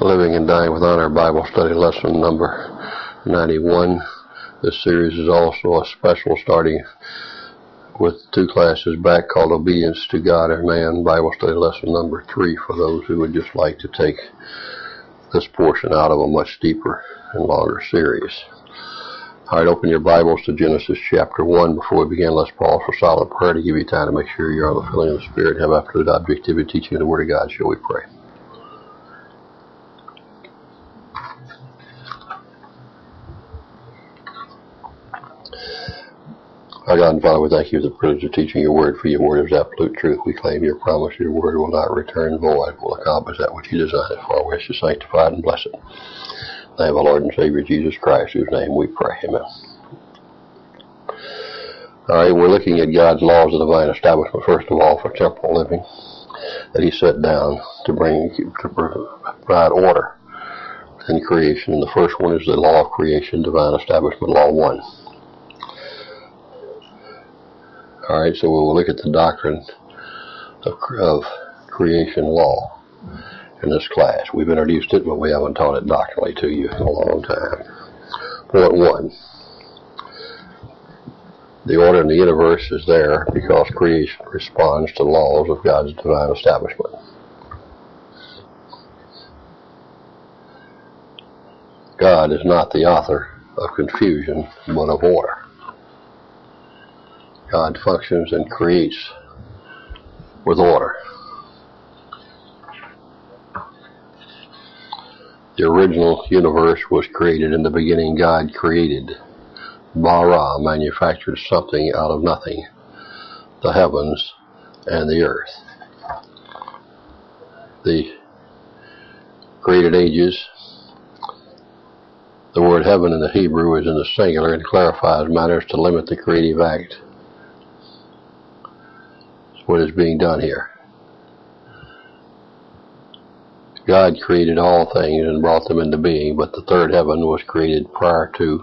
Living and Dying with Honor Bible Study Lesson number 91. This series is also a special starting with 2 classes back called Obedience to God and Man Bible Study Lesson number 3 for those who would just like to take this portion out of a much deeper and longer series. Alright, open your Bibles to Genesis chapter 1. Before we begin, let's pause for silent prayer to give you time to make sure you're on the filling of the Spirit and have absolute objectivity teaching the Word of God. Shall we pray? Our God and Father, we thank you for the privilege of teaching your word, for your word is absolute truth. We claim your promise, your word will not return void, will accomplish that which you designed it for. We ask you sanctified and blessed. In the name of our Lord and Savior Jesus Christ, whose name we pray. Amen. Alright, we're looking at God's laws of divine establishment, first of all, for temporal living, that he set down to provide order in creation. And the first one is the law of creation, divine establishment, law 1. Alright, so we'll look at the doctrine of creation law in this class. We've introduced it, but we haven't taught it doctrinally to you in a long time. Point 1. The order in the universe is there because creation responds to the laws of God's divine establishment. God is not the author of confusion, but of order. God functions and creates with order. The original universe was created. In the beginning, God created. Bara manufactured something out of nothing, the heavens and the earth. The created ages. The word heaven in the Hebrew is in the singular and clarifies matters to limit the creative act. What is being done here. God created all things and brought them into being, but the third heaven was created prior to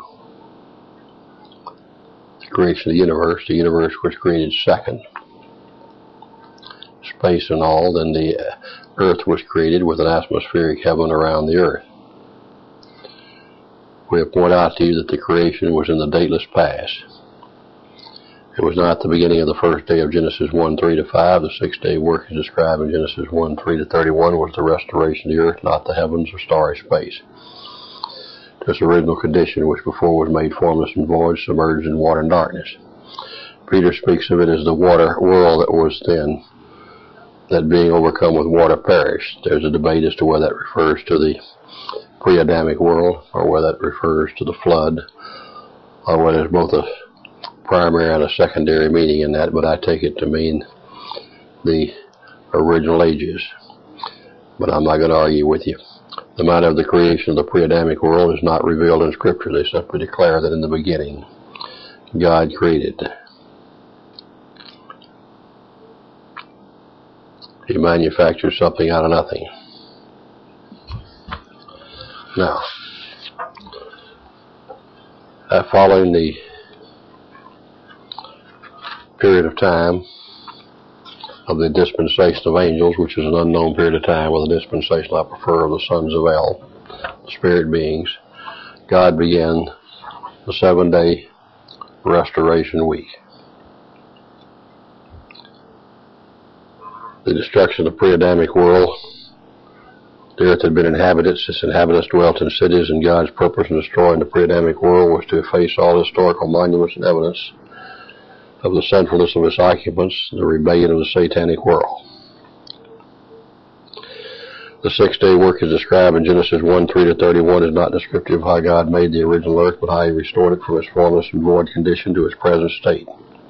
the creation of the universe. The universe was created second. Space and all, then the earth was created with an atmospheric heaven around the earth. We have pointed out to you that the creation was in the dateless past. It was not the beginning of the first day of Genesis 1:3-5. The 6-day work is described in Genesis 1:3-31 was the restoration of the earth, not the heavens or starry space. This original condition, which before was made formless and void, submerged in water and darkness. Peter speaks of it as the water world that was then, that being overcome with water perished. There's a debate as to whether that refers to the pre-Adamic world or whether that refers to the flood, or whether it's both a primary and a secondary meaning in that, but I take it to mean the original ages. But I'm not going to argue with you. The matter of the creation of the pre-Adamic world is not revealed in Scripture. They simply declare that in the beginning God created. He manufactured something out of nothing. Now, following the period of time of the dispensation of angels, which is an unknown period of time, with the dispensation I prefer of the sons of El, the spirit beings, God began the 7-day restoration week. The destruction of the pre-Adamic world, the earth had been inhabited, its inhabitants dwelt in cities, and God's purpose in destroying the pre-Adamic world was to efface all historical monuments and evidence of the sinfulness of its occupants, the rebellion of the satanic world. The 6-day work is described in Genesis 1:3-31 is not descriptive of how God made the original earth, but how he restored it from its formless and void condition to its present state.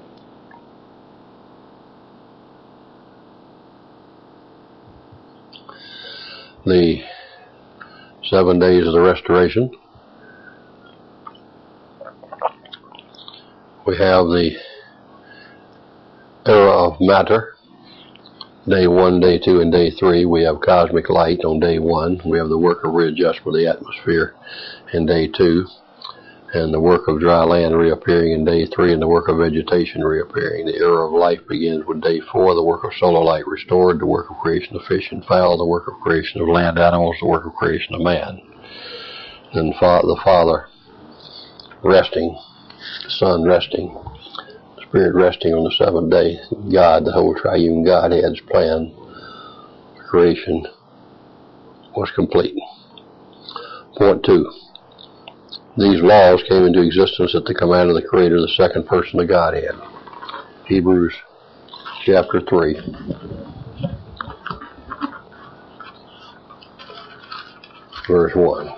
The 7 days of the restoration. We have the era of matter, day 1, day 2, and day 3. We have cosmic light on day 1. We have the work of readjustment of the atmosphere in day 2. and the work of dry land reappearing in day 3, and the work of vegetation reappearing. The era of life begins with day 4, the work of solar light restored, the work of creation of fish and fowl, the work of creation of land animals, the work of creation of man. And the Father resting, the Son resting, the Spirit resting on the 7th day. God, the whole triune Godhead's plan for creation was complete. Point 2. These laws came into existence at the command of the Creator, the second person of Godhead. Hebrews chapter 3. Verse 1.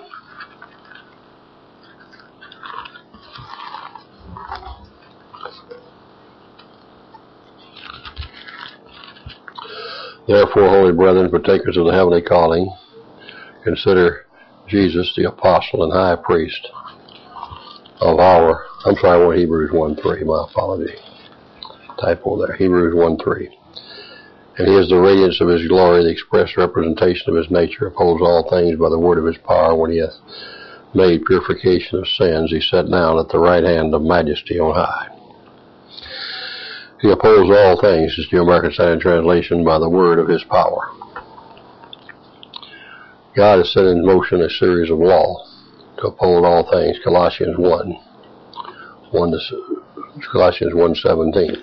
Therefore, holy brethren, partakers of the heavenly calling, consider Jesus the apostle and high priest of our, Hebrews 1:3, my apology. Typo there, Hebrews 1:3. And he is the radiance of his glory, the express representation of his nature, upholds all things by the word of his power. When he hath made purification of sins, he sat down at the right hand of majesty on high. He upholds all things, is the New American Standard Translation, by the word of his power. God has set in motion a series of law to uphold all things. Colossians 1:17.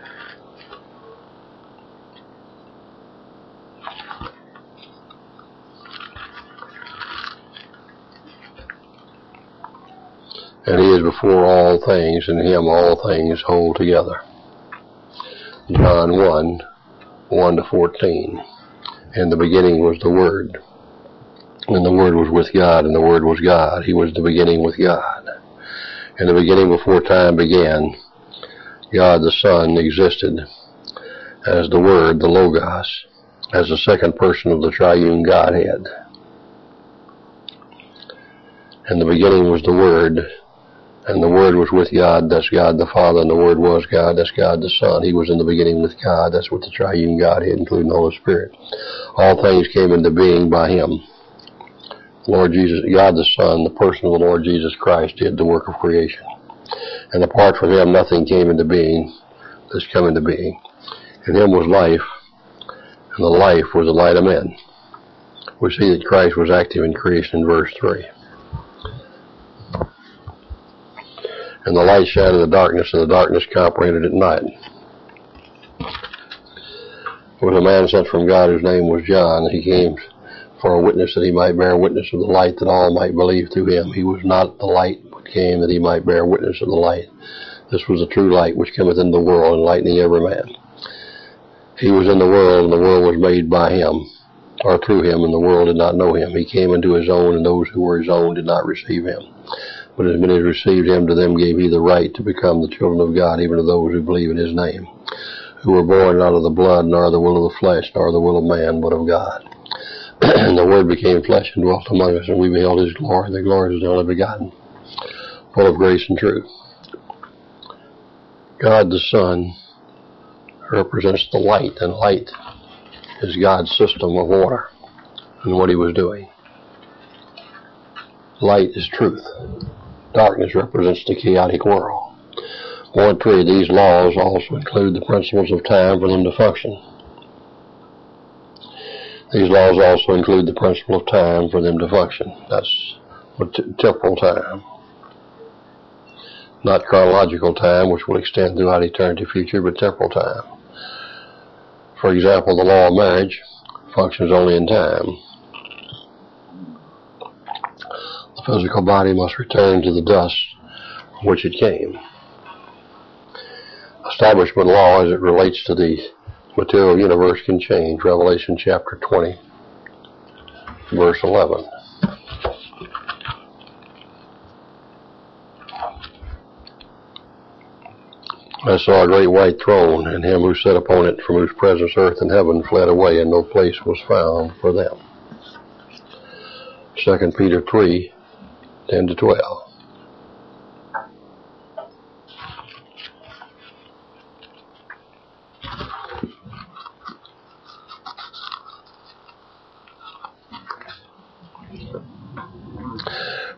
And he is before all things, and in him all things hold together. John 1:1-14. In the beginning was the Word, and the Word was with God, and the Word was God. He was the beginning with God. In the beginning, before time began, God the Son existed as the Word, the Logos, as the second person of the triune Godhead. In the beginning was the Word, and the Word was with God, that's God the Father, and the Word was God, that's God the Son. He was in the beginning with God, that's what the triune Godhead, including the Holy Spirit. All things came into being by him. Lord Jesus, God the Son, the person of the Lord Jesus Christ, did the work of creation. And apart from him, nothing came into being that's come into being. In him was life, and the life was the light of men. We see that Christ was active in creation in verse 3. And the light shined in the darkness, and the darkness comprehended it not. There was a man sent from God whose name was John. He came for a witness, that he might bear witness of the light, that all might believe through him. He was not the light, but came that he might bear witness of the light. This was the true light which cometh into the world, enlightening every man. He was in the world, and the world was made by him, or through him, and the world did not know him. He came into his own, and those who were his own did not receive him. But as many as received him, to them gave he the right to become the children of God, even to those who believe in his name, who were born not of the blood, nor the will of the flesh, nor the will of man, but of God. And the Word became flesh and dwelt among us, and we beheld his glory. The glory is the only begotten, full of grace and truth. God the Son represents the light, and light is God's system of order and what he was doing. Light is truth. Darkness represents the chaotic world. Point 3, these laws also include the principles of time for them to function. These laws also include the principle of time for them to function. That's temporal time. Not chronological time, which will extend throughout eternity future, but temporal time. For example, the law of marriage functions only in time. The physical body must return to the dust from which it came. Establishment law, as it relates to the material universe, can change. Revelation chapter 20, verse 11. I saw a great white throne, and him who sat upon it, from whose presence earth and heaven fled away, and no place was found for them. 2 Peter 3:10-12.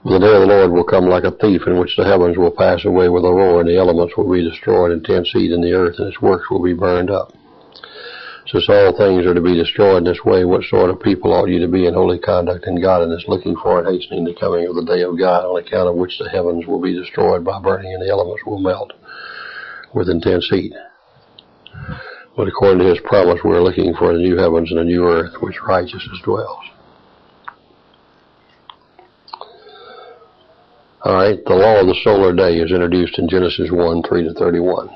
The day of the Lord will come like a thief, in which the heavens will pass away with a roar, and the elements will be destroyed, and intense heat in the earth, and its works will be burned up. Since all things are to be destroyed in this way, what sort of people ought you to be in holy conduct and godliness, looking for and hastening the coming of the day of God, on account of which the heavens will be destroyed by burning, and the elements will melt with intense heat? But according to his promise, we are looking for the new heavens and a new earth, which righteousness dwells. All right, the law of the solar day is introduced in Genesis 1:3-31.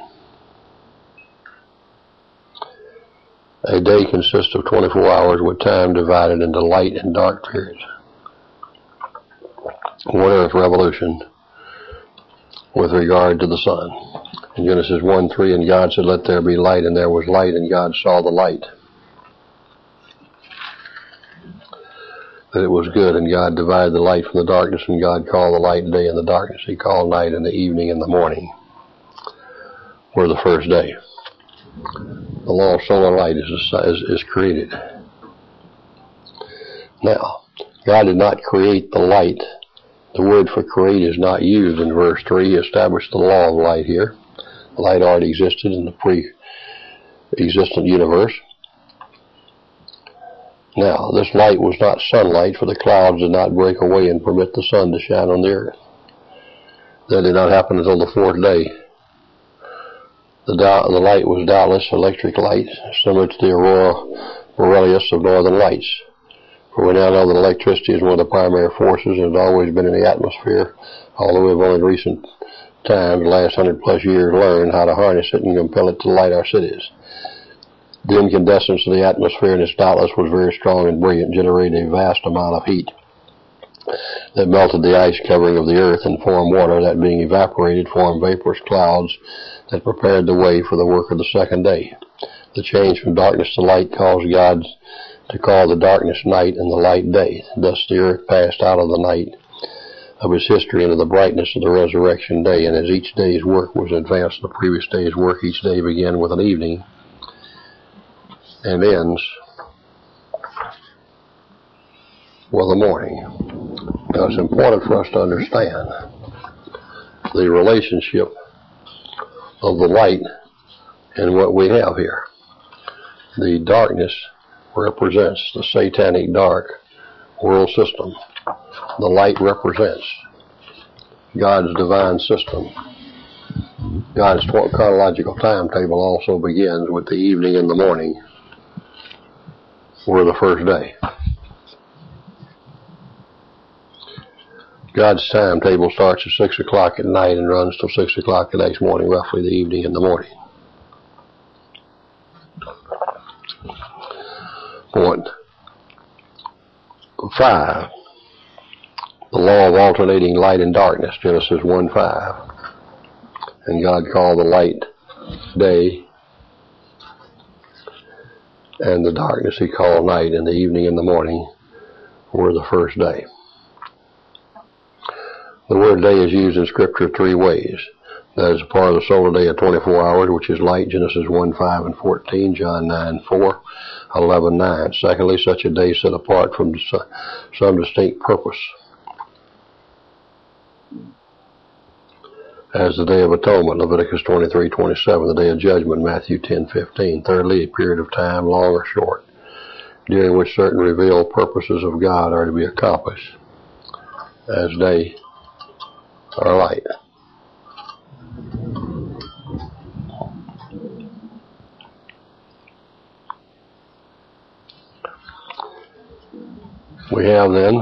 A day consists of 24 hours with time divided into light and dark periods. One earth revolution with regard to the sun. In Genesis 1:3, and God said, "Let there be light," and there was light, and God saw the light, that it was good, and God divided the light from the darkness, and God called the light day, and the darkness he called night, and the evening and the morning were the first day. The law of solar light is created. Now, God did not create the light. The word for create is not used in verse 3. He established the law of light here. Light already existed in the pre-existent universe. Now, this light was not sunlight, for the clouds did not break away and permit the sun to shine on the earth. That did not happen until the fourth day. The light was doubtless electric light, similar to the aurora borealis of northern lights. For we now know that electricity is one of the primary forces and has always been in the atmosphere, although we have only in recent times, the last 100+ years, learned how to harness it and compel it to light our cities. The incandescence of the atmosphere in its doubtless was very strong and brilliant, generating a vast amount of heat that melted the ice covering of the earth and formed water that, being evaporated, formed vaporous clouds that prepared the way for the work of the second day. The change from darkness to light caused God to call the darkness night and the light day. Thus the earth passed out of the night of its history into the brightness of the resurrection day, and as each day's work was advanced the previous day's work, each day began with an evening and ends with a morning. Now it's important for us to understand the relationship of the light and what we have here. The darkness represents the satanic dark world system. The light represents God's divine system. God's chronological timetable also begins with the evening and the morning were the first day. God's timetable starts at 6 o'clock at night and runs till 6 o'clock the next morning, roughly the evening and the morning. Point 5. The law of alternating light and darkness, Genesis 1:5. And God called the light day, and the darkness he called night, and the evening and the morning were the first day. The word day is used in Scripture three ways. That is a part of the solar day of 24 hours, which is light, Genesis 1:5 and 14, John 9:4, 11:9. Secondly, such a day set apart from some distinct purpose, as the Day of Atonement, Leviticus 23:27, the Day of Judgment, Matthew 10:15. Thirdly, a period of time, long or short, during which certain revealed purposes of God are to be accomplished, as day or light. We have then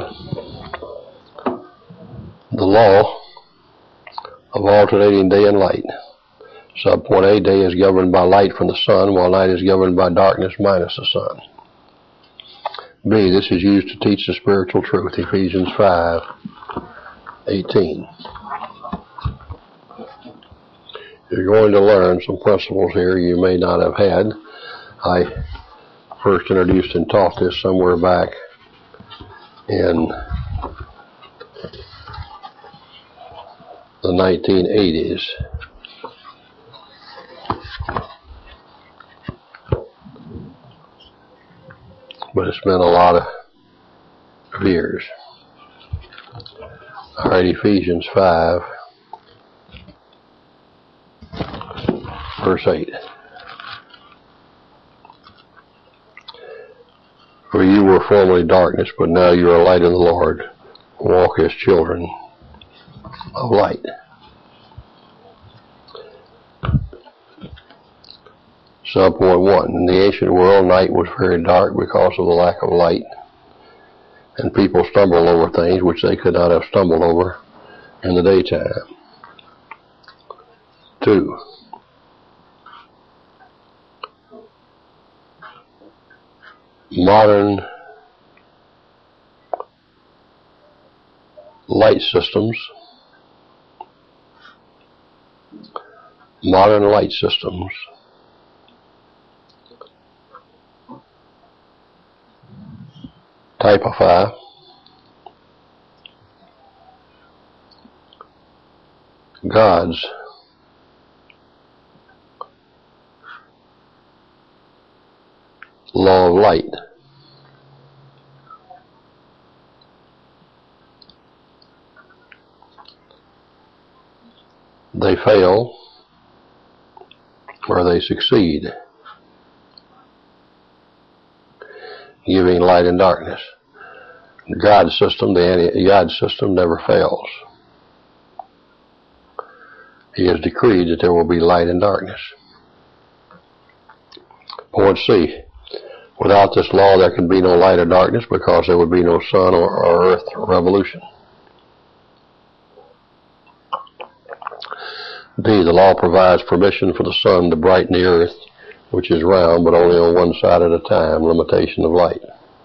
the law of alternating day and light. Subpoint A, day is governed by light from the sun, while night is governed by darkness minus the sun. B, this is used to teach the spiritual truth, Ephesians 5:18. You're going to learn some principles here you may not have had. I first introduced and taught this somewhere back in the 1980s. But it's been a lot of years. All right, Ephesians 5, verse 8. For you were formerly darkness, but now you are light in the Lord. Walk as children of light. Subpoint 1. In the ancient world, night was very dark because of the lack of light, and people stumbled over things which they could not have stumbled over in the daytime. 2. Modern light systems. Modern light systems typify God's law of light. They fail or they succeed, giving light and darkness. God's system, God's system never fails. He has decreed that there will be light and darkness. Point C. Without this law, there can be no light or darkness because there would be no sun or earth revolution. D. The law provides permission for the sun to brighten the earth, which is round, but only on one side at a time, limitation of light.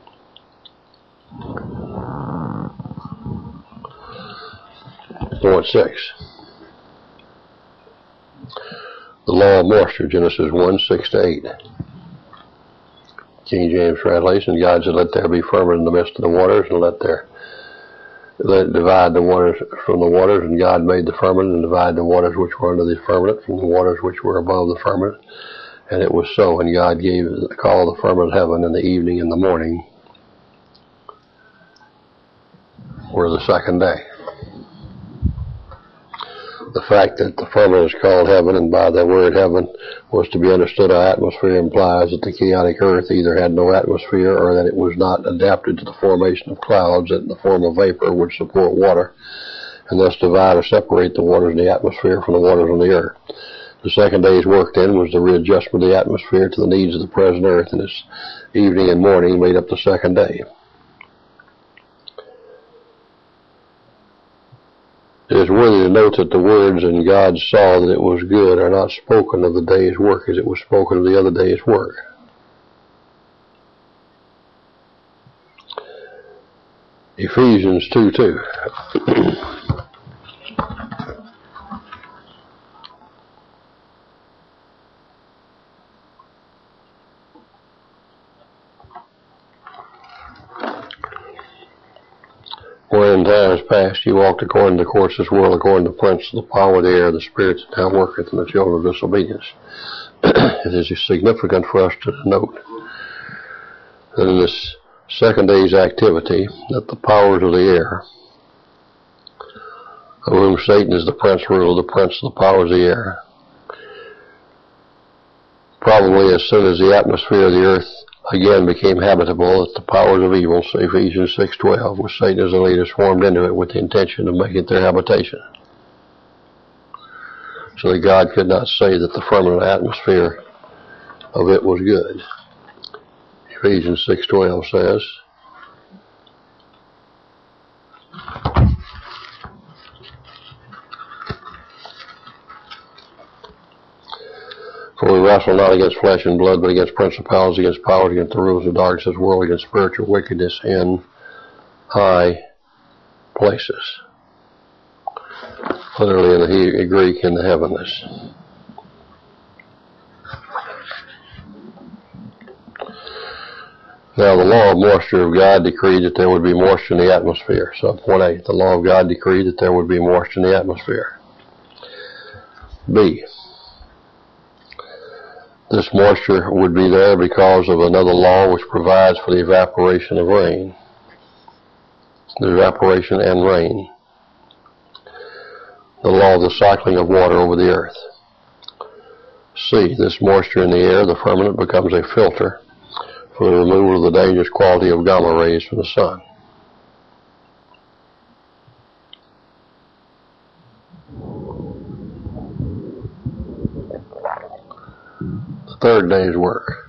Point 6. The law of moisture, Genesis 1, 6-8. King James translation, God said, let there be firmament in the midst of the waters, and let it divide the waters from the waters, and God made the firmament and divided the waters which were under the firmament from the waters which were above the firmament. And it was so, and God called the firmament heaven, and the evening and the morning were the second day. The fact that the firmament is called heaven, and by the word heaven was to be understood our atmosphere, implies that the chaotic earth either had no atmosphere or that it was not adapted to the formation of clouds that in the form of vapor would support water and thus divide or separate the waters in the atmosphere from the waters on the earth. The second day's work then was the readjustment of the atmosphere to the needs of the present earth, and its evening and morning made up the second day. It is worthy to note that the words, and God saw that it was good, are not spoken of the day's work as it was spoken of the other day's work. Ephesians 2:2. Where in times past you walked according to the course of this world, according to the prince of the power of the air, the spirit that now worketh in the children of disobedience. It is significant for us to note that in this second day's activity, that the powers of the air, of whom Satan is the prince ruler, the prince of the powers of the air, probably as soon as the atmosphere of the earth again became habitable, that the powers of evil, say Ephesians 6:12, with Satan as the leader, swarmed into it with the intention of making it their habitation. So that God could not say that the firmament atmosphere of it was good. Ephesians 6:12 says, for we wrestle not against flesh and blood, but against principalities, against powers, against the rulers of darkness of this world, against spiritual wickedness in high places. Literally in the Greek, in the heavenlies. Now the law of moisture of God decreed that there would be moisture in the atmosphere. So point 8, the law of God decreed that there would be moisture in the atmosphere. B. This moisture would be there because of another law which provides for the evaporation of rain. the evaporation and rain. The law of the cycling of water over the earth. C. This moisture in the air, the firmament, becomes a filter for the removal of the dangerous quality of gamma rays from the sun. The third day's work.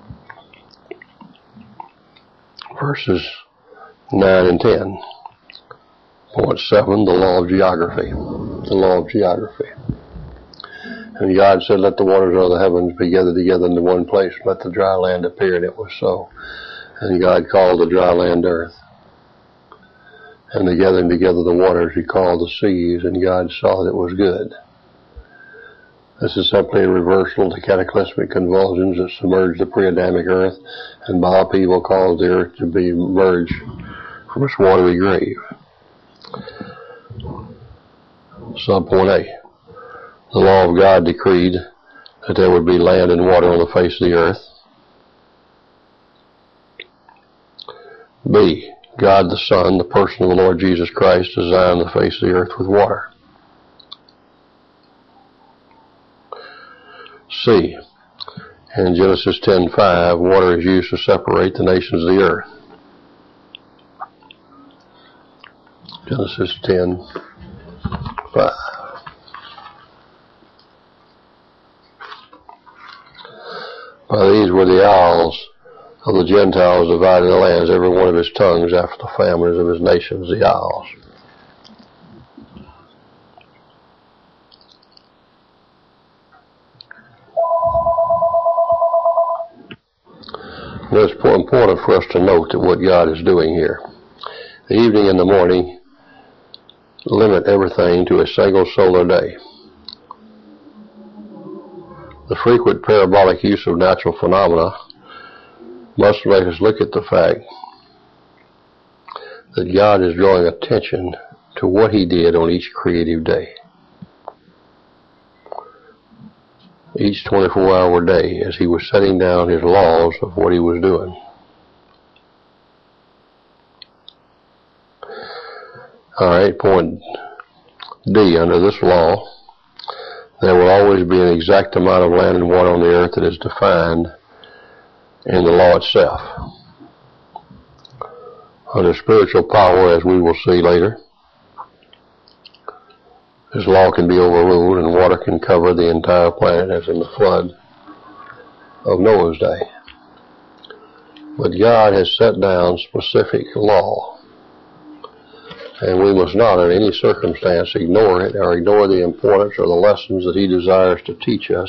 Verses 9 and 10. Point 7, the law of geography. The law of geography. And God said, let the waters of the heavens be gathered together into one place, let the dry land appear, and it was so. And God called the dry land earth. And the gathering together the waters he called the seas, and God saw that it was good. This is simply a reversal of the cataclysmic convulsions that submerged the pre-Adamic earth, and by upheaval caused the earth to be emerged from its watery grave. Subpoint A. The law of God decreed that there would be land and water on the face of the earth. B. God the Son, the person of the Lord Jesus Christ, designed the face of the earth with water. C. In Genesis 10:5, water is used to separate the nations of the earth. Genesis 10:5. By these were the isles of the Gentiles dividing the lands, every one of his tongues after the families of his nations, the isles. Now it's important for us to note that what God is doing here. The evening and the morning limit everything to a single solar day. The frequent parabolic use of natural phenomena must make us look at the fact that God is drawing attention to what he did on each creative day. Each 24-hour day, as he was setting down his laws of what he was doing. All right, point D. Under this law, there will always be an exact amount of land and water on the earth that is defined in the law itself. Under spiritual power, as we will see later, this law can be overruled and water can cover the entire planet, as in the flood of Noah's day. But God has set down specific law, and we must not in any circumstance ignore it or ignore the importance or the lessons that he desires to teach us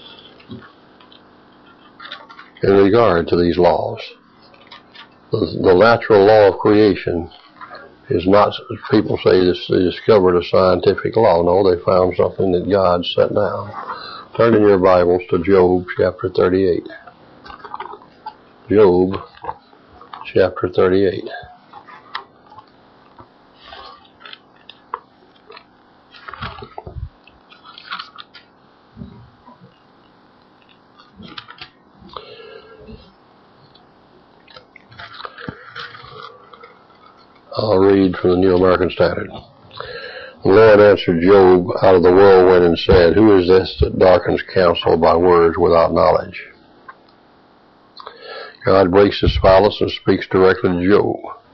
in regard to these laws. The natural law of creation is not, as people say, they discovered a scientific law. No, they found something that God set down. Turn in your Bibles to Job chapter 38. Job chapter 38. I'll read from the New American Standard. The Lord answered Job out of the whirlwind and said, who is this that darkens counsel by words without knowledge? God breaks his silence and speaks directly to Job.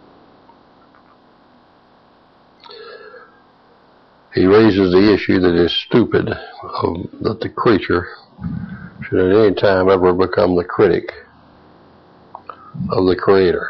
He raises the issue that is stupid, that the creature should at any time ever become the critic of the Creator.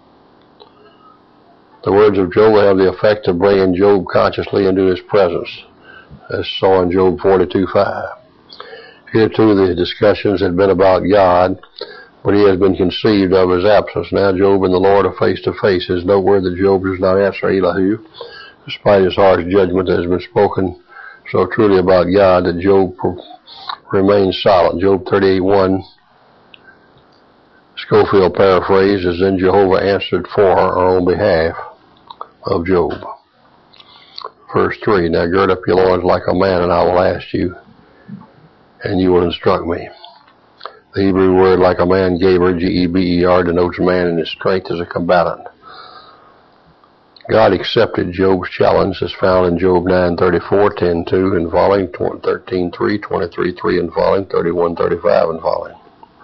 The words of Job have the effect of bringing Job consciously into his presence, as saw in Job 42:5. Hitherto the discussions had been about God, but he has been conceived of his absence. Now Job and the Lord are face to face. It is noteworthy that Job does not answer Elihu, despite his harsh judgment that has been spoken so truly about God, that Job remains silent. Job 38:1, Schofield paraphrased, as then Jehovah answered for or on behalf of Job. Verse 3, now gird up your loins like a man, and I will ask you, and you will instruct me. The Hebrew word like a man, Geber, G-E-B-E-R, denotes a man in his strength as a combatant. God accepted Job's challenge as found in Job 9:34, 10:2 and following, 13:3, 23:3 and following, 31:35 and following.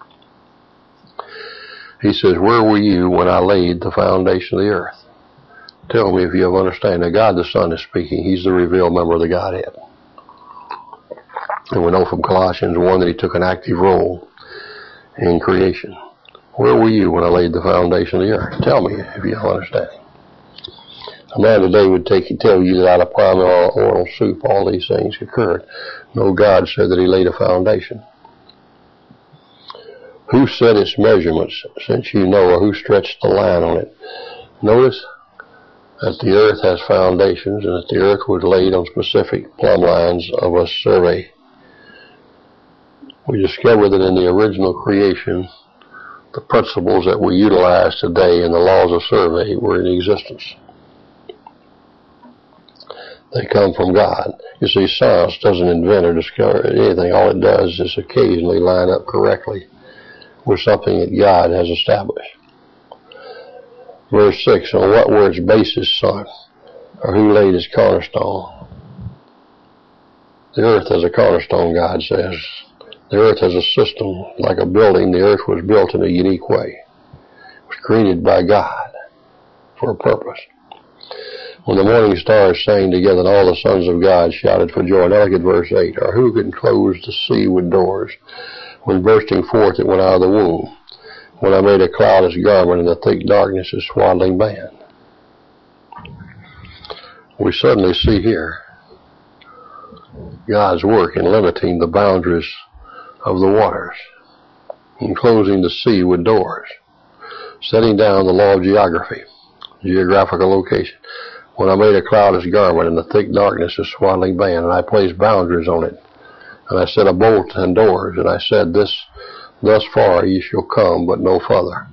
He says, where were you when I laid the foundation of the earth? Tell me if you have understanding. Now God the Son is speaking. He's the revealed member of the Godhead. And we know from Colossians 1 that he took an active role in creation. Where were you when I laid the foundation of the earth? Tell me if you have understanding. A man today would tell you that out of primal oral soup all these things occurred. No, God said that he laid a foundation. Who set its measurements, since you know, or who stretched the line on it? Notice that the earth has foundations and that the earth was laid on specific plumb lines of a survey. We discover that in the original creation, the principles that we utilize today in the laws of survey were in existence. They come from God. You see, science doesn't invent or discover anything. All it does is occasionally line up correctly with something that God has established. Verse 6, on what were its bases sunk, or who laid its cornerstone? The earth has a cornerstone, God says. The earth has a system like a building. The earth was built in a unique way. It was created by God for a purpose. When the morning stars sang together and all the sons of God shouted for joy. Now look at verse 8. Or who can close the sea with doors? When bursting forth it went out of the womb. When I made a cloud its garment and the thick darkness its swaddling band. We suddenly see here God's work in limiting the boundaries of the waters, enclosing the sea with doors, setting down the law of geography, geographical location. When I made a cloud its garment and the thick darkness its swaddling band, and I placed boundaries on it, and I set a bolt and doors, and I said, thus far ye shall come, but no further.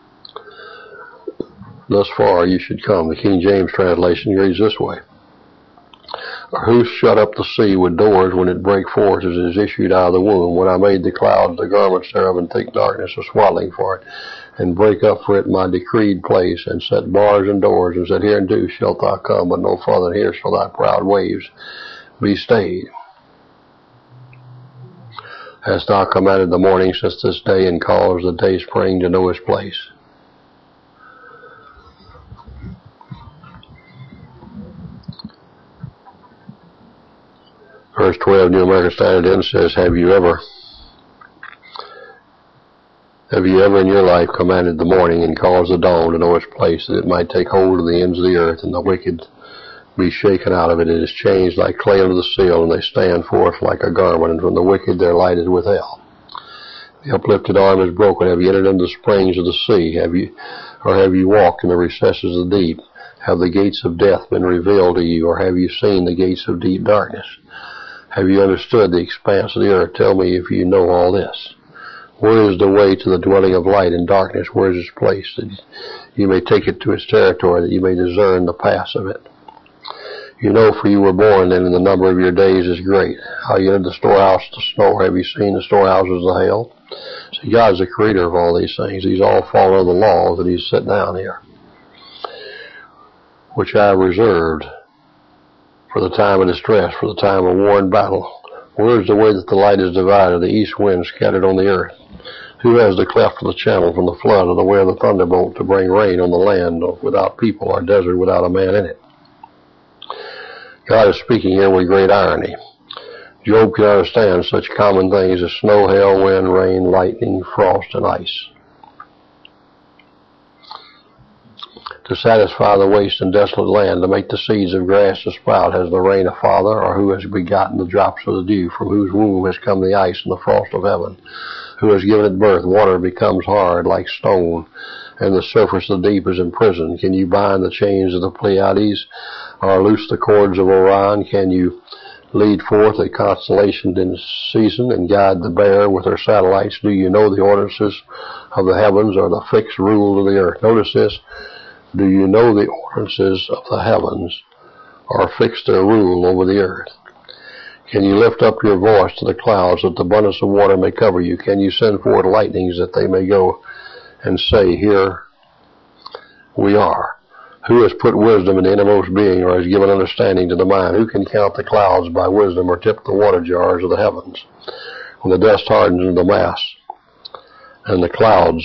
Thus far ye should come. The King James translation reads this way. Or who shut up the sea with doors when it brake forth as it is issued out of the womb? When I made the clouds, the garments thereof, and thick darkness was swaddling for it, and break up for it my decreed place, and set bars and doors, and said, hereunto shalt thou come, but no further, and here shall thy proud waves be stayed. Hast thou commanded the morning since this day, and caused the day spring to know his place? Verse 12, New American Standard End says, Have you ever in your life commanded the morning and caused the dawn to know its place, that it might take hold of the ends of the earth, and the wicked be shaken out of it? It is changed like clay under the seal, and they stand forth like a garment, and from the wicked their light is withheld. The uplifted arm is broken. Have you entered into the springs of the sea? Have you walked in the recesses of the deep? Have the gates of death been revealed to you, or have you seen the gates of deep darkness? Have you understood the expanse of the earth? Tell me if you know all this. Where is the way to the dwelling of light and darkness? Where is its place, that you may take it to its territory, that you may discern the paths of it? You know, for you were born, then, and the number of your days is great. How you entered the storehouse to snore. Have you seen the storehouses of hell? See, God's the creator of all these things. These all follow the laws that he's set down here, which I have reserved for the time of distress, for the time of war and battle. Where is the way that the light is divided, the east wind scattered on the earth? Who has the cleft of the channel from the flood, or the way of the thunderbolt to bring rain on the land without people, or desert without a man in it? God is speaking here with great irony. Job can understand such common things as snow, hail, wind, rain, lightning, frost, and ice. To satisfy the waste and desolate land, to make the seeds of grass to sprout, has the rain a father, or who has begotten the drops of the dew, from whose womb has come the ice and the frost of heaven? Who has given it birth? Water becomes hard like stone, and the surface of the deep is imprisoned. Can you bind the chains of the Pleiades, or loose the cords of Orion? Can you lead forth a constellation in season, and guide the bear with her satellites? Do you know the ordinances of the heavens, or the fixed rule of the earth? Notice this. Do you know the ordinances of the heavens, or fix their rule over the earth? Can you lift up your voice to the clouds, that the abundance of water may cover you? Can you send forth lightnings, that they may go and say, Here we are? Who has put wisdom in the innermost being, or has given understanding to the mind? Who can count the clouds by wisdom, or tip the water jars of the heavens? When the dust hardens into the mass, and the clouds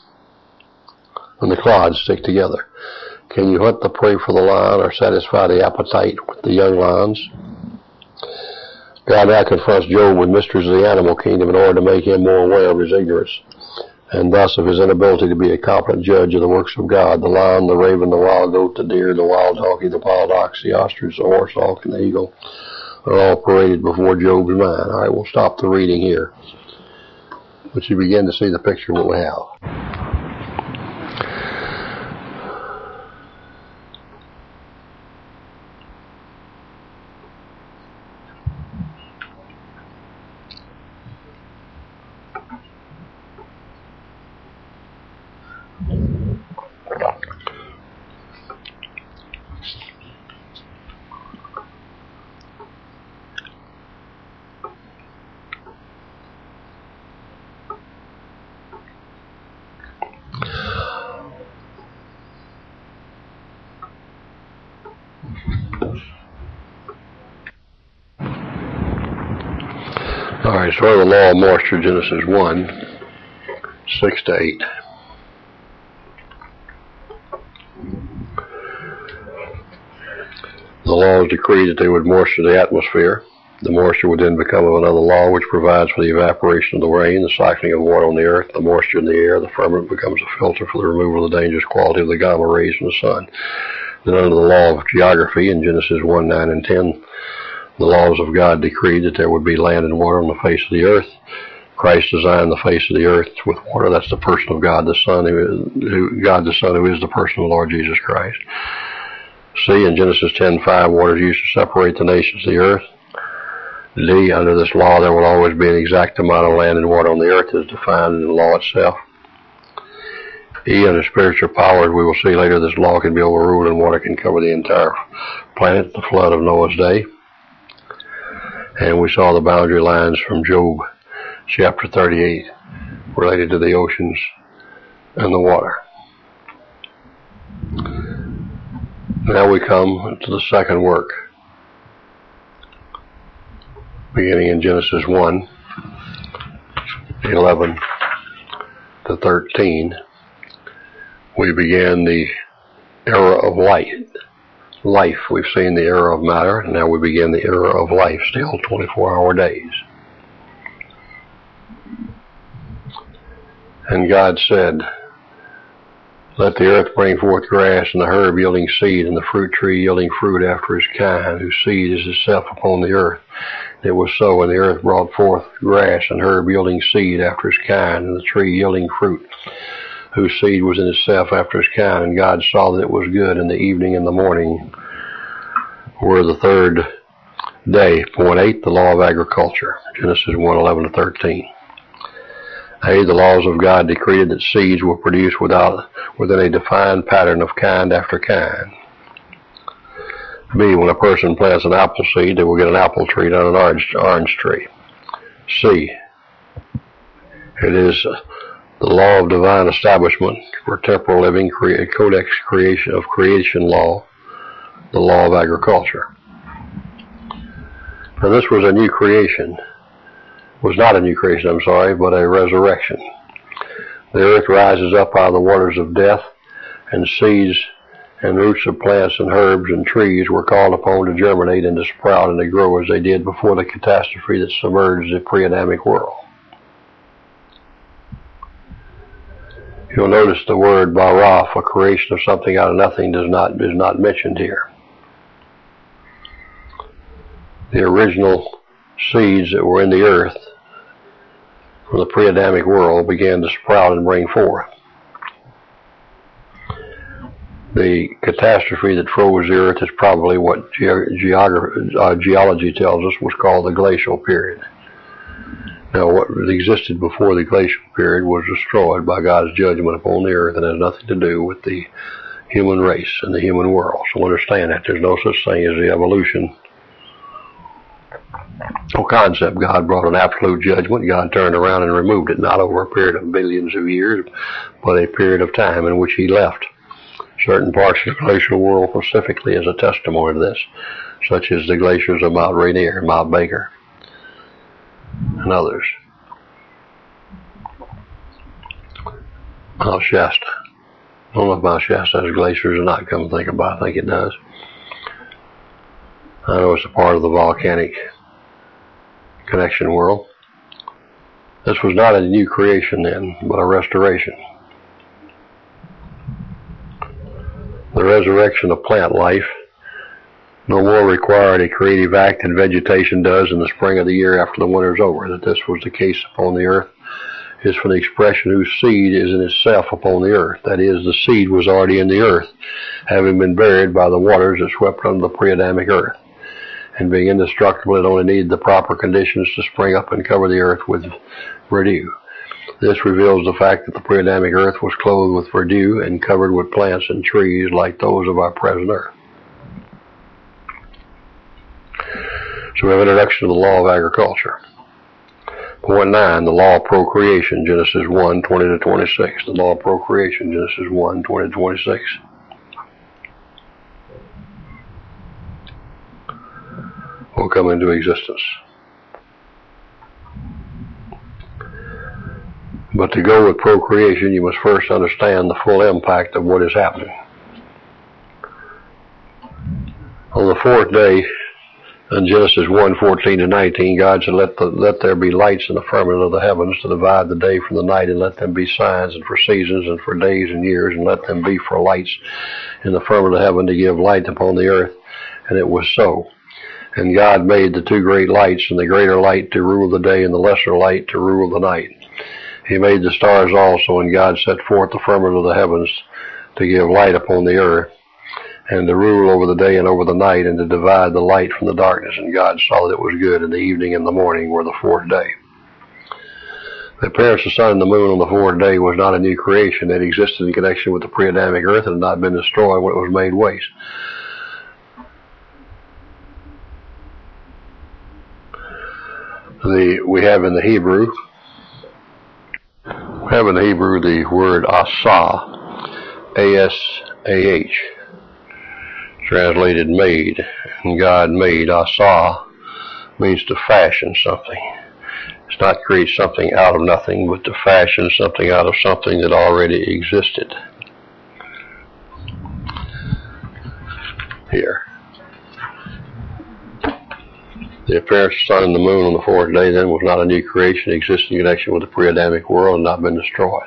stick together. Can you hunt the prey for the lion, or satisfy the appetite with the young lions? God now confronts Job with mysteries of the animal kingdom in order to make him more aware of his ignorance, and thus of his inability to be a competent judge of the works of God. The lion, the raven, the wild goat, the deer, the wild donkey, the wild ox, the ostrich, the horse, hawk, and the eagle are all paraded before Job's mind. All right, we'll stop the reading here, but you begin to see the picture of what we have. All right, so the law of moisture, Genesis 1, 6 to 8. The laws decreed that they would moisture the atmosphere. The moisture would then become of another law, which provides for the evaporation of the rain, the cycling of water on the earth, the moisture in the air. The firmament becomes a filter for the removal of the dangerous quality of the gamma rays from the sun. Then under the law of geography in Genesis 1, 9, and 10, the laws of God decreed that there would be land and water on the face of the earth. Christ designed the face of the earth with water. That's the person of God the Son, God the Son, who is the person of the Lord Jesus Christ. C, in Genesis 10:5, water is used to separate the nations of the earth. D, under this law, there will always be an exact amount of land and water on the earth as defined in the law itself. E, under spiritual powers, we will see later this law can be overruled and water can cover the entire planet, the flood of Noah's day. And we saw the boundary lines from Job chapter 38 related to the oceans and the water. Now we come to the second work, beginning in Genesis 1, 11 to 13. We began the era of life. We've seen the era of matter, and now we begin the era of life, still 24-hour days. And God said, let the earth bring forth grass, and the herb yielding seed, and the fruit tree yielding fruit after his kind, whose seed is itself upon the earth. And it was so, and the earth brought forth grass, and herb yielding seed after his kind, and the tree yielding fruit, whose seed was in itself after his kind. And God saw that it was good, and the evening and the morning were the third day. Point 8, the law of agriculture, Genesis 1, 11 to 13. A, the laws of God decreed that seeds were produced within a defined pattern of kind after kind. B, when a person plants an apple seed, they will get an apple tree, not an orange tree. C, it is the law of divine establishment for temporal living, codex of creation law, the law of agriculture. Now this was a new creation. Was not a new creation, but a resurrection. The earth rises up out of the waters of death, and seeds and roots of plants and herbs and trees were called upon to germinate and to sprout and to grow as they did before the catastrophe that submerged the pre-Adamic world. You'll notice the word bara, a creation of something out of nothing, is not mentioned here. The original seeds that were in the earth from the pre-Adamic world began to sprout and bring forth. The catastrophe that froze the earth is probably what geology tells us was called the glacial period. Now, what existed before the glacial period was destroyed by God's judgment upon the earth and has nothing to do with the human race and the human world. So understand that there's no such thing as the evolution concept. God brought an absolute judgment. God turned around and removed it, not over a period of billions of years, but a period of time in which he left Certain parts of the glacial world specifically as a testimony to this, such as the glaciers of Mount Rainier, Mount Baker, and others. Mount Shasta. I don't know if Mount Shasta has glaciers or not, come to think about it. I think it does. I know it's a part of the volcanic connection world. This was not a new creation then, but a restoration. The resurrection of plant life no more required a creative act than vegetation does in the spring of the year after the winter is over. That this was the case upon the earth is for the expression whose seed is in itself upon the earth. That is, the seed was already in the earth, having been buried by the waters that swept under the pre-Adamic earth. And being indestructible, it only needed the proper conditions to spring up and cover the earth with verdure. This reveals the fact that the pre-Adamic earth was clothed with verdure and covered with plants and trees like those of our present earth. So we have an introduction to the law of agriculture. Point 9, the law of procreation, Genesis 1, 20 to 26. The law of procreation, Genesis 1, 20 to 26. Will come into existence. But to go with procreation, you must first understand the full impact of what is happening. On the fourth day, in Genesis 1, 14 to 19, God said, let there be lights in the firmament of the heavens to divide the day from the night, and let them be signs and for seasons and for days and years, and let them be for lights in the firmament of heaven to give light upon the earth. And it was so. And God made the two great lights, and the greater light to rule the day, and the lesser light to rule the night. He made the stars also, and God set forth the firmament of the heavens to give light upon the earth, and to rule over the day and over the night, and to divide the light from the darkness. And God saw that it was good, and the evening and the morning were the fourth day. The appearance of the sun and the moon on the fourth day was not a new creation. It existed in connection with the pre-Adamic earth and had not been destroyed when it was made waste. We have in the Hebrew the word asah, A-S-A-H, translated made. And God made. Asah means to fashion something. It's not create something out of nothing, but to fashion something out of something that already existed. Here. The appearance of the sun and the moon on the fourth day then was not a new creation. It existed in connection with the pre-Adamic world and not been destroyed.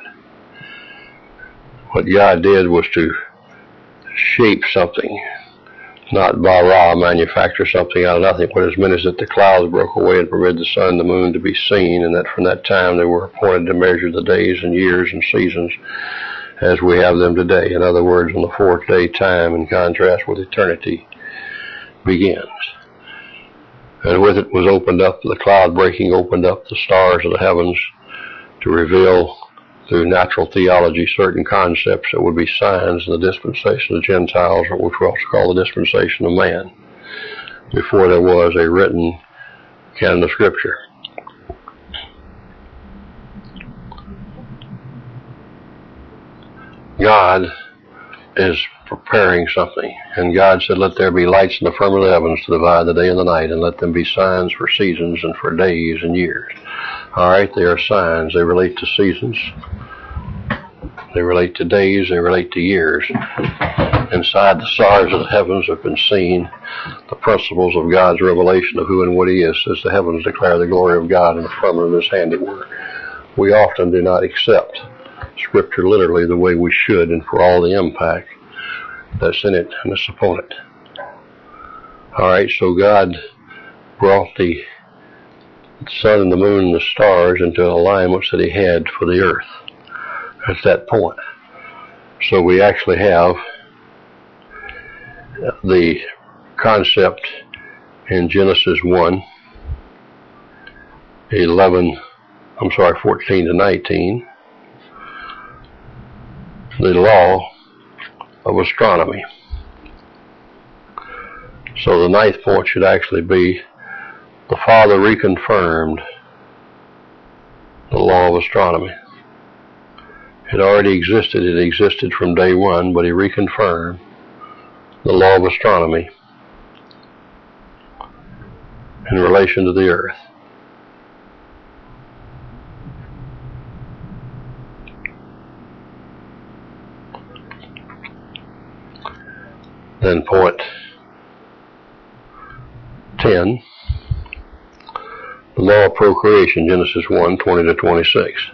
What God did was to shape something, not bara, manufacture something out of nothing. What it meant is that the clouds broke away and permitted the sun and the moon to be seen, and that from that time they were appointed to measure the days and years and seasons as we have them today. In other words, on the fourth day, time, in contrast with eternity, begins. And with it was opened up, the cloud breaking opened up the stars of the heavens to reveal through natural theology certain concepts that would be signs in the dispensation of the Gentiles, or which we also call the dispensation of man, before there was a written canon of Scripture. God is preparing something, and God said, let there be lights in the firmament of the heavens to divide the day and the night, and let them be signs for seasons and for days and years. All right, they are signs. They relate to seasons. They relate to days. They relate to years. Inside the stars of the heavens have been seen the principles of God's revelation of who and what He is, as the heavens declare the glory of God in the firmament of His handiwork. We often do not accept Scripture literally the way we should, and for all the impact that's in it and that's upon it. All right, so God brought the sun and the moon and the stars into alignments that He had for the earth at that point. So we actually have the concept in Genesis 14 to 19, the law of astronomy. So the ninth point should actually be the Father reconfirmed the law of astronomy. It already existed. It existed from day one, but he reconfirmed the law of astronomy in relation to the earth. Then point 10, the law of procreation, Genesis 1:20-26.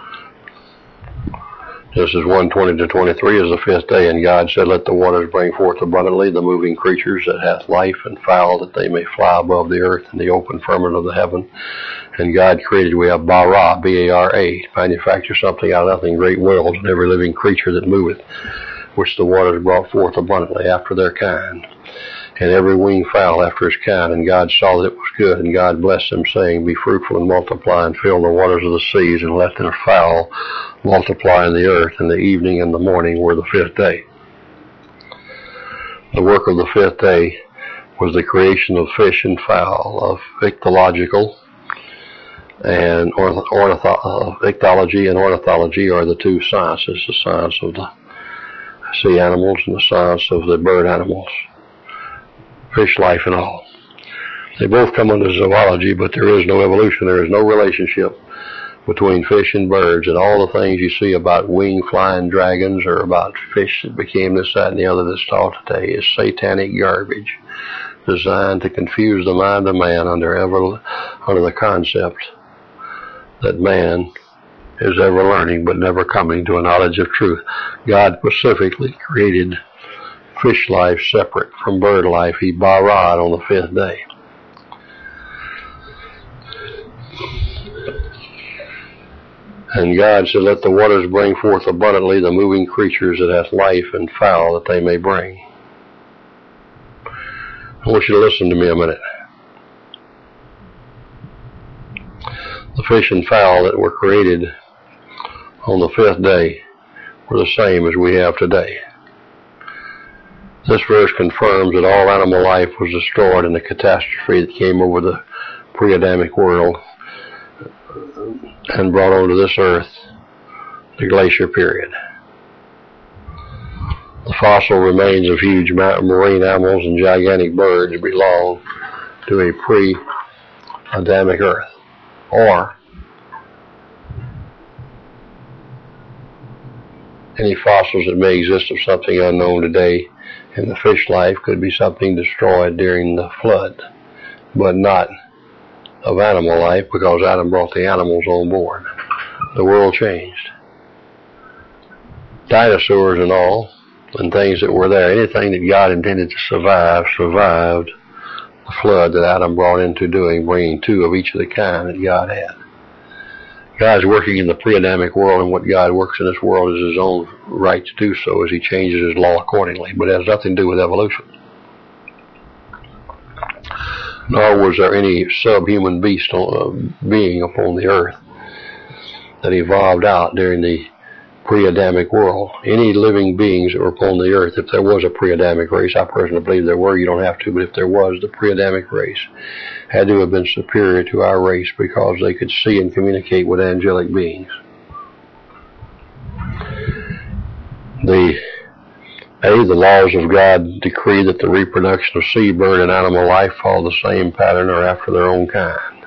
Genesis 1:20-23 is the fifth day, and God said, Let the waters bring forth abundantly the moving creatures that hath life, and fowl that they may fly above the earth in the open firmament of the heaven. And God created, we have bara, B-A-R-A, manufacture something out of nothing, great worlds, and every living creature that moveth, which the waters brought forth abundantly after their kind, and every winged fowl after his kind. And God saw that it was good, and God blessed them, saying, Be fruitful and multiply, and fill the waters of the seas, and let their fowl multiply in the earth. And the evening and the morning were the fifth day. The work of the fifth day was the creation of fish and fowl, of ichthyological and ichthyology and ornithology are the two sciences, the science of the sea animals and the science of the bird animals, fish life and all. They both come under zoology, but there is no evolution. There is no relationship between fish and birds, and all the things you see about winged flying dragons or about fish that became this, that, and the other that's taught today is satanic garbage designed to confuse the mind of man under the concept that man is ever learning but never coming to a knowledge of truth. God specifically created fish life separate from bird life. He bara'd on the fifth day. And God said, Let the waters bring forth abundantly the moving creatures that hath life, and fowl that they may bring. I want you to listen to me a minute. The fish and fowl that were created on the fifth day were the same as we have today. This verse confirms that all animal life was destroyed in the catastrophe that came over the pre-Adamic world and brought onto this earth the glacier period. The fossil remains of huge marine animals and gigantic birds belong to a pre-Adamic earth. Or any fossils that may exist of something unknown today in the fish life could be something destroyed during the flood, but not of animal life, because Adam brought the animals on board. The world changed. Dinosaurs and all, and things that were there, anything that God intended to survive, survived the flood that Adam brought into doing, bringing two of each of the kind that God had. God's working in the pre-Adamic world, and what God works in this world is his own right to do so as he changes his law accordingly, but it has nothing to do with evolution. Nor was there any subhuman being upon the earth that evolved out during the pre-Adamic world. Any living beings that were upon the earth, if there was a pre-Adamic race, I personally believe there were, you don't have to, but if there was, the pre-Adamic race had to have been superior to our race because they could see and communicate with angelic beings. The laws of God decree that the reproduction of sea, bird, and animal life follow the same pattern or after their own kind.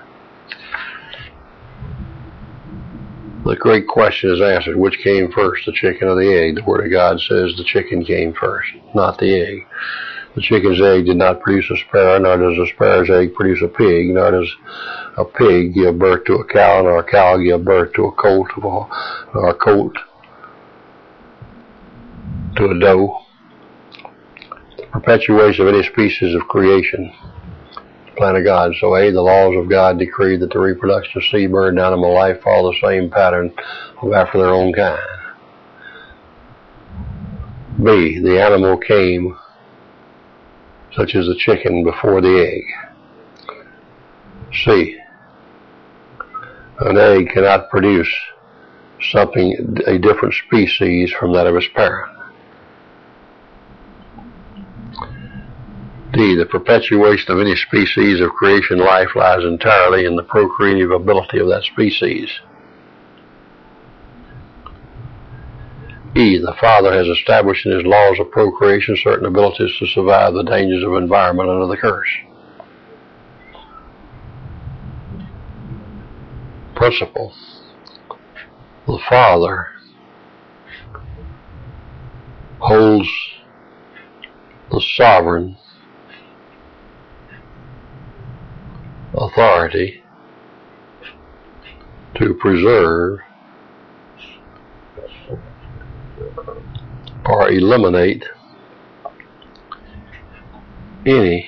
The great question is answered. Which came first, the chicken or the egg? The Word of God says the chicken came first, not the egg. The chicken's egg did not produce a sparrow, nor does a sparrow's egg produce a pig, nor does a pig give birth to a cow, nor a cow give birth to a colt, nor a colt to a doe. The perpetuation of any species of creation, the plan of God. So A, the laws of God decree that the reproduction of sea, bird, and animal life follow the same pattern of after their own kind. B, the animal came, such as the chicken, before the egg. C, an egg cannot produce a different species from that of its parent. D, the perpetuation of any species of creation life lies entirely in the procreative ability of that species. He, the Father, has established in His laws of procreation certain abilities to survive the dangers of environment under the curse. Principle. The Father holds the sovereign authority to preserve or eliminate any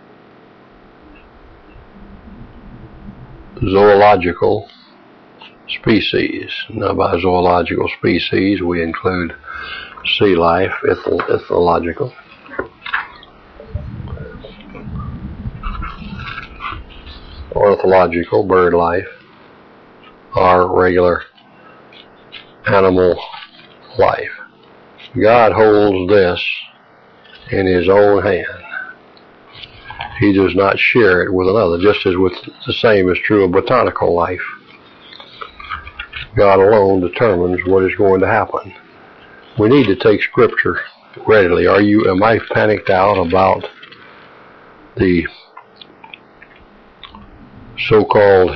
zoological species. Now, by zoological species, we include sea life, ethological, ornithological, bird life, or regular animal life. God holds this in His own hand. He does not share it with another, just as with the same is true of botanical life. God alone determines what is going to happen. We need to take Scripture readily. Am I panicked out about the so-called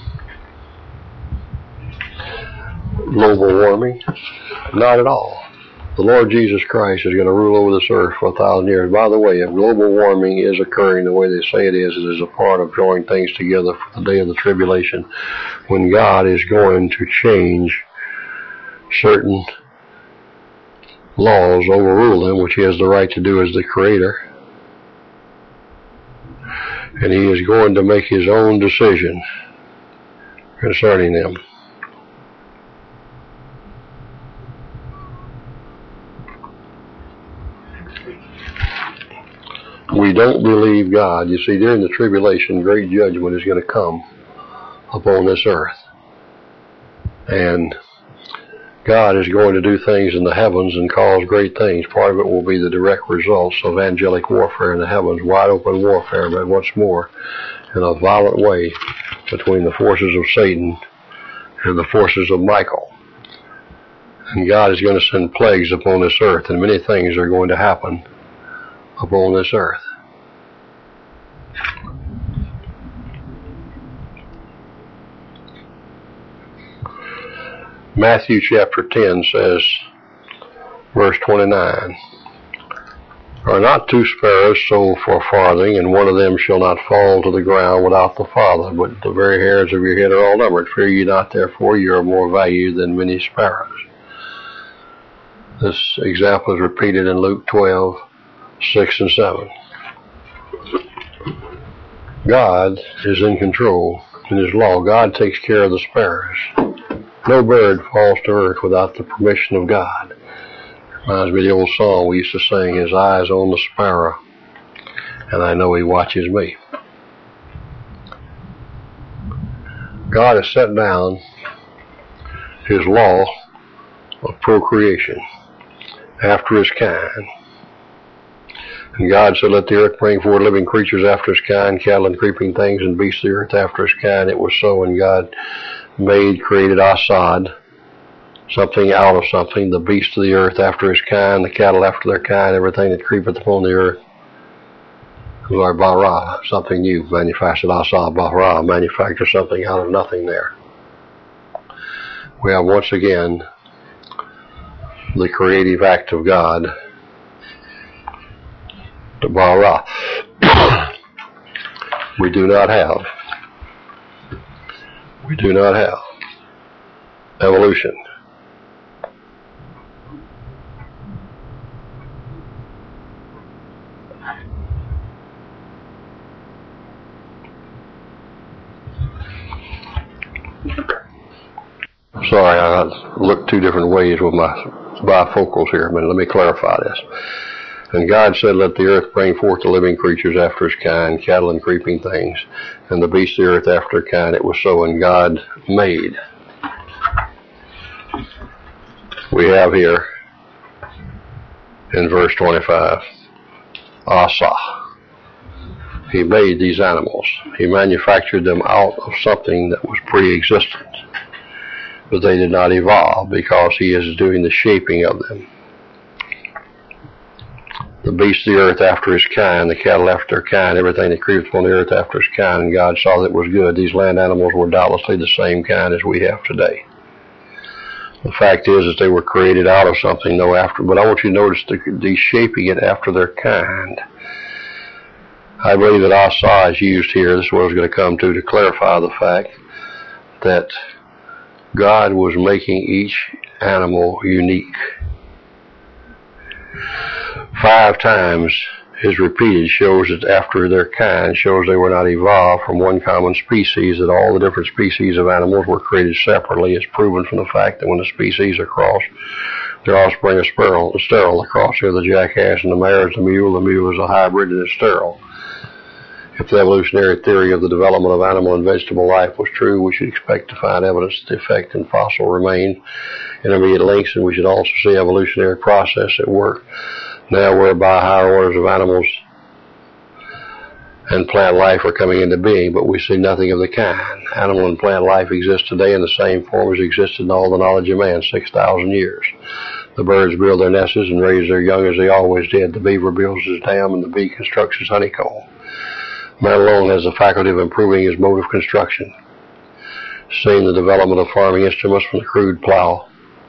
global warming? Not at all. The Lord Jesus Christ is going to rule over this earth for 1,000 years. By the way, if global warming is occurring the way they say it is a part of drawing things together for the day of the tribulation, when God is going to change certain laws, overrule them, which He has the right to do as the Creator. And He is going to make His own decision concerning them. We don't believe God. You see, during the tribulation, great judgment is going to come upon this earth. And God is going to do things in the heavens and cause great things. Part of it will be the direct results of angelic warfare in the heavens, wide open warfare, but once more, in a violent way, between the forces of Satan and the forces of Michael. And God is going to send plagues upon this earth, and many things are going to happen upon this earth. Matthew chapter 10 says, verse 29, "Are not 2 sparrows sold for a farthing, and one of them shall not fall to the ground without the Father, but the very hairs of your head are all numbered. Fear ye not, therefore, ye are more valued than many sparrows." This example is repeated in Luke 12, 6 and 7. God is in control in His law. God takes care of the sparrows. No bird falls to earth without the permission of God. Reminds me of the old song we used to sing, "His eyes on the sparrow, and I know He watches me." God has set down His law of procreation after His kind. And God said, "Let the earth bring forth living creatures after His kind, cattle and creeping things, and beasts of the earth after His kind." It was so, and God created Asad, something out of something, the beasts of the earth after His kind, the cattle after their kind, everything that creepeth upon the earth. Or bara, something new, manufactured. Asad, bara, manufacture something out of nothing there. We have once again the creative act of God, the bara. We do not have evolution. Sorry, I looked 2 different ways with my bifocals here, but let me clarify this. And God said, "Let the earth bring forth the living creatures after His kind, cattle and creeping things, and the beasts of the earth after their kind." It was so, and God made. We have here in verse 25, Asa. He made these animals. He manufactured them out of something that was pre-existent. but they did not evolve because he is doing the shaping of them. The beasts of the earth after his kind, the cattle after their kind, everything that creepeth upon the earth after his kind, and God saw that it was good. These land animals were doubtlessly the same kind as we have today. The fact is that they were created out of something, though, after. But I want you to notice the shaping it after their kind. I believe that asa is used here. This is what I was going to come to clarify the fact that God was making each animal unique. 5 times is repeated, shows that after their kind, shows they were not evolved from one common species, that all the different species of animals were created separately, is proven from the fact that when the species are crossed, their offspring is sterile. The crossing of the jackass and the mare is the mule is a hybrid and is sterile. If the evolutionary theory of the development of animal and vegetable life was true, we should expect to find evidence that the effect in fossil remain intermediate links, and we should also see evolutionary process at work now whereby higher orders of animals and plant life are coming into being, but we see nothing of the kind. Animal and plant life exist today in the same form as existed in all the knowledge of man 6,000 years. The birds build their nests and raise their young as they always did. The beaver builds his dam and the bee constructs his honeycomb. Man alone has the faculty of improving his mode of construction. Seeing the development of farming instruments from the crude plow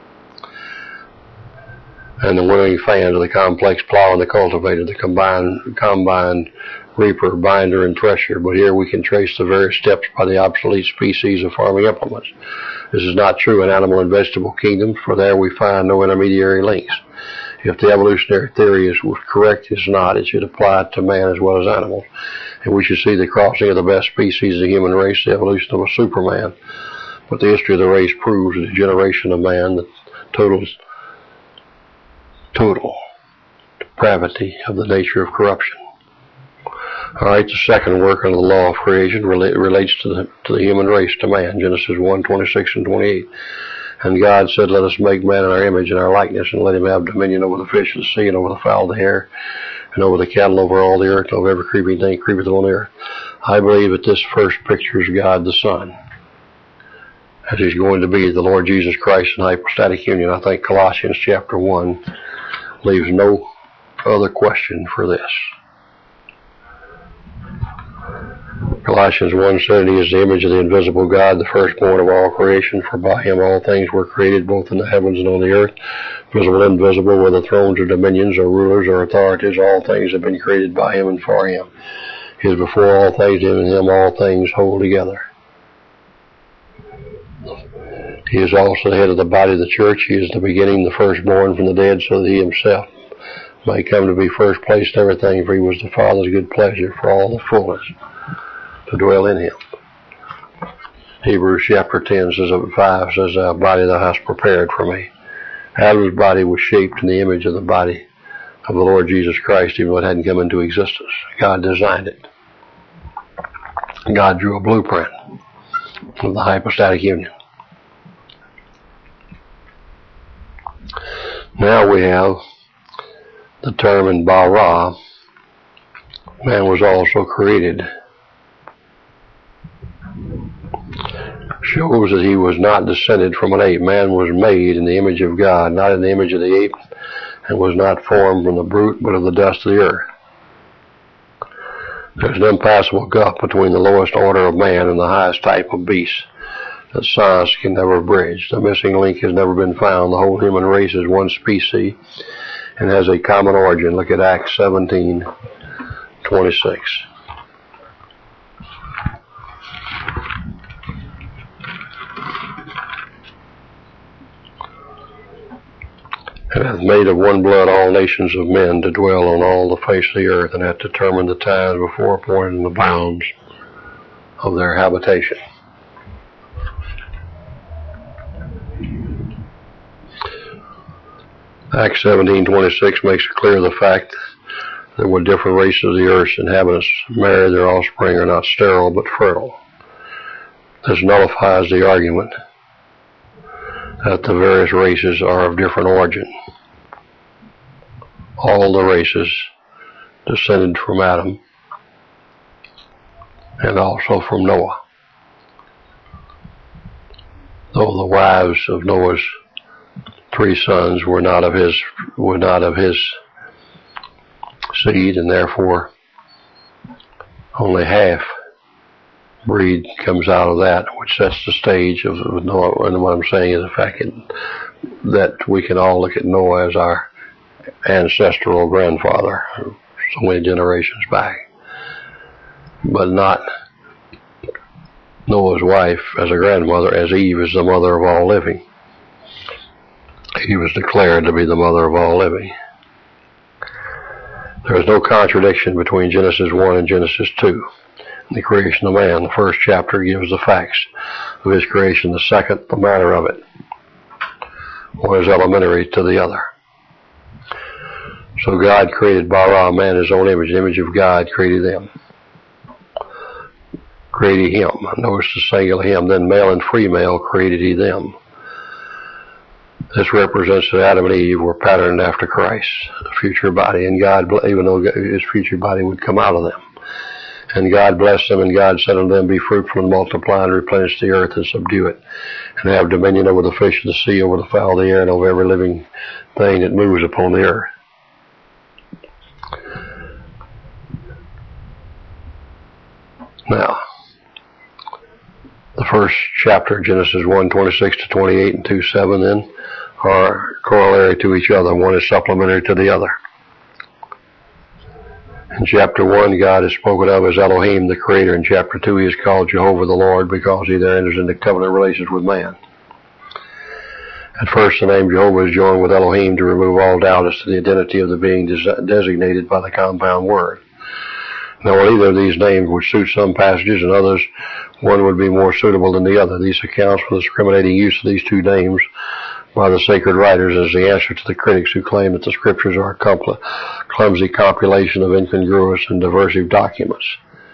and the winnowing fan to the complex plow and the cultivator, the combine, reaper, binder, and thresher. But here we can trace the various steps by the obsolete species of farming implements. This is not true in animal and vegetable kingdoms, for there we find no intermediary links. If the evolutionary theory was correct, it's not. It should apply to man as well as animals. And we should see the crossing of the best species of the human race, the evolution of a superman. But the history of the race proves that the generation of man, the total depravity of the nature of corruption. All right, the second work of the law of creation relates to the human race, to man, Genesis 1:26 and 28. And God said, let us make man in our image and our likeness, and let him have dominion over the fish of the sea, and over the fowl of the air, and over the cattle, over all the earth, and over every creeping thing creepeth on the earth. I believe that this first pictures God the Son, as he's going to be the Lord Jesus Christ in hypostatic union. I think Colossians chapter 1 leaves no other question for this. Colossians 1 said, he is the image of the invisible God, the firstborn of all creation, for by him all things were created, both in the heavens and on the earth, visible and invisible, whether thrones or dominions or rulers or authorities, all things have been created by him and for him. He is before all things, and in him all things hold together. He is also the head of the body of the church. He is the beginning, the firstborn from the dead, so that he himself may come to be first place in everything, for he was the Father's good pleasure for all the fullness to dwell in him. Hebrews chapter 10 says, 5 says, the body thou hast prepared for me. Adam's body was shaped in the image of the body of the Lord Jesus Christ, even though it hadn't come into existence. God designed it. God drew a blueprint of the hypostatic union. Now we have the term in bara, man was also created. Shows that he was not descended from an ape. Man was made in the image of God, not in the image of the ape, and was not formed from the brute, but of the dust of the earth. There's an impassable gulf between the lowest order of man and the highest type of beast that science can never bridge. The missing link has never been found. The whole human race is one species and has a common origin. Look at Acts 17:26. And hath made of one blood all nations of men to dwell on all the face of the earth, and hath determined the times before appointed and the bounds of their habitation. Acts 17:26 makes it clear the fact that when different races of the earth's inhabitants marry, their offspring are not sterile but fertile. This nullifies the argument that the various races are of different origin. All the races descended from Adam and also from Noah. though the wives of Noah's 3 sons were not of his seed, and therefore only half breed comes out of that, which sets the stage of Noah. And what I'm saying is the fact that we can all look at Noah as our ancestral grandfather, so many generations back, but not Noah's wife as a grandmother, as Eve is the mother of all living. Eve was declared to be the mother of all living. There is no contradiction between Genesis 1 and Genesis 2. The creation of man. The first chapter gives the facts of his creation. The second, the manner of it. One is elementary to the other. So God created bara, man in his own image. The image of God created them. Created him. Notice the singular him. Then male and female created he them. This represents that Adam and Eve were patterned after Christ, the future body, and God, even though his future body would come out of them. And God blessed them, and God said unto them, be fruitful and multiply and replenish the earth and subdue it, and have dominion over the fish of the sea, over the fowl of the air, and over every living thing that moves upon the earth. Now, the first chapter, Genesis 1:26 to 28 and 2:7, then, are corollary to each other. One is supplementary to the other. In chapter 1, God is spoken of as Elohim, the Creator. In chapter 2, he is called Jehovah the Lord, because he there enters into covenant relations with man. At first, the name Jehovah is joined with Elohim to remove all doubt as to the identity of the being designated by the compound word. Now, while either of these names would suit some passages and others, one would be more suitable than the other. These accounts for the discriminating use of these two names by the sacred writers as the answer to the critics who claim that the scriptures are a clumsy compilation of incongruous and diversive documents,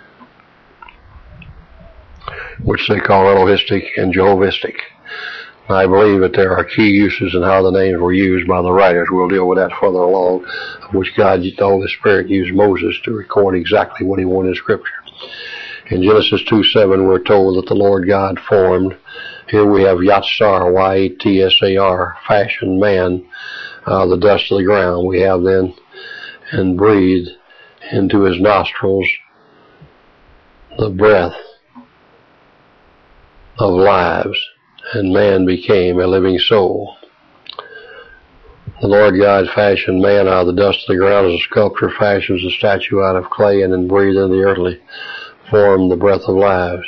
which they call Elohistic and Jehovistic. I believe that there are key uses in how the names were used by the writers. We'll deal with that further along, of which God, the Holy Spirit, used Moses to record exactly what he wanted in Scripture. In Genesis 2:7, we're told that the Lord God formed. Here we have Yatsar, Y-A-T-S-A-R, fashioned man, the dust of the ground. We have then, and breathed into his nostrils the breath of lives, and man became a living soul. The Lord God fashioned man out of the dust of the ground as a sculptor fashions a statue out of clay, and then breathed into the earthly form the breath of lives.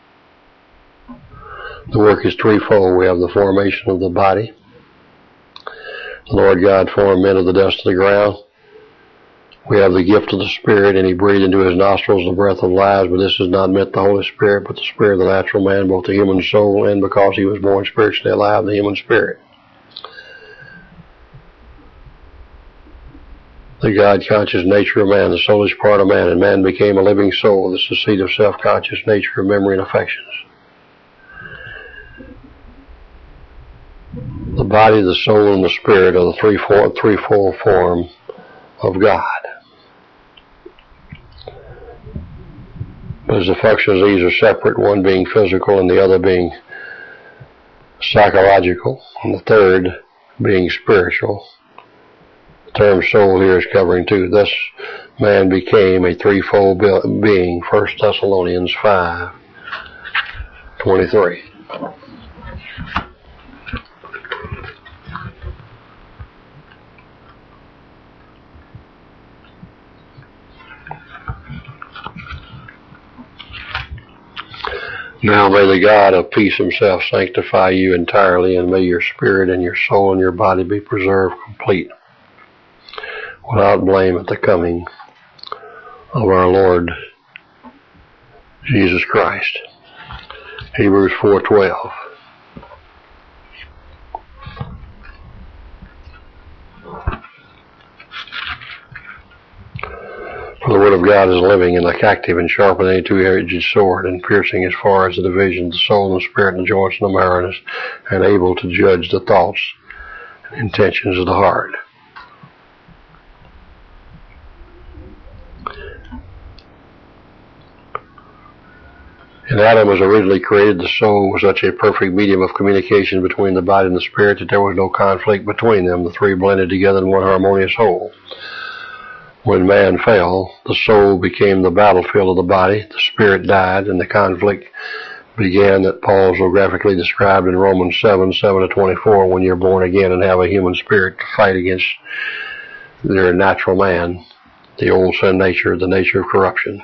The work is threefold. We have the formation of the body. The Lord God formed men of the dust of the ground. We have the gift of the Spirit, and he breathed into his nostrils the breath of lives, but this is not meant the Holy Spirit, but the spirit of the natural man, both the human soul, and because he was born spiritually alive, the human spirit. The God-conscious nature of man, the soulish part of man, and man became a living soul. This is the seat of self-conscious nature, of memory, and affections. The body, the soul, and the spirit are the threefold form of God. But as the functions of these are separate, one being physical and the other being psychological, and the third being spiritual, the term soul here is covering two. Thus, man became a threefold being. 1 Thessalonians 5:23. Now may the God of peace himself sanctify you entirely, and may your spirit and your soul and your body be preserved complete, without blame at the coming of our Lord Jesus Christ. Hebrews 4:12. For the word of God is living and active and sharper than any two-edged sword, and piercing as far as the division of the soul and the spirit and the joints and the marrow, and able to judge the thoughts and intentions of the heart. In Adam was originally created, the soul was such a perfect medium of communication between the body and the spirit that there was no conflict between them. The three blended together in one harmonious whole. When man fell, the soul became the battlefield of the body, the spirit died, and the conflict began that Paul so graphically described in Romans 7:7-24, when you're born again and have a human spirit to fight against their natural man, the old sin nature, the nature of corruption.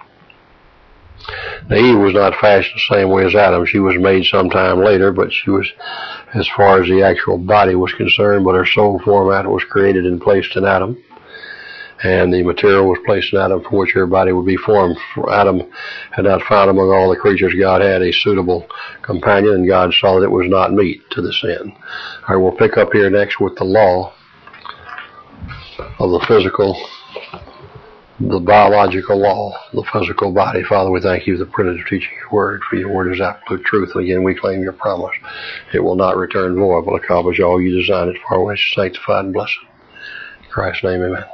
Now, Eve was not fashioned the same way as Adam. She was made sometime later, but she was, as far as the actual body was concerned, but her soul format was created and placed in Adam. And the material was placed in Adam from which her body would be formed. Adam had not found among all the creatures God had a suitable companion, and God saw that it was not meet to this end. All right, we'll pick up here next with the law of the physical, the biological law, the physical body. Father, we thank you for the privilege of teaching your word, for your word is absolute truth. And again, we claim your promise. It will not return void, but accomplish all you designed it for, which is sanctified and blessed. In Christ's name, amen.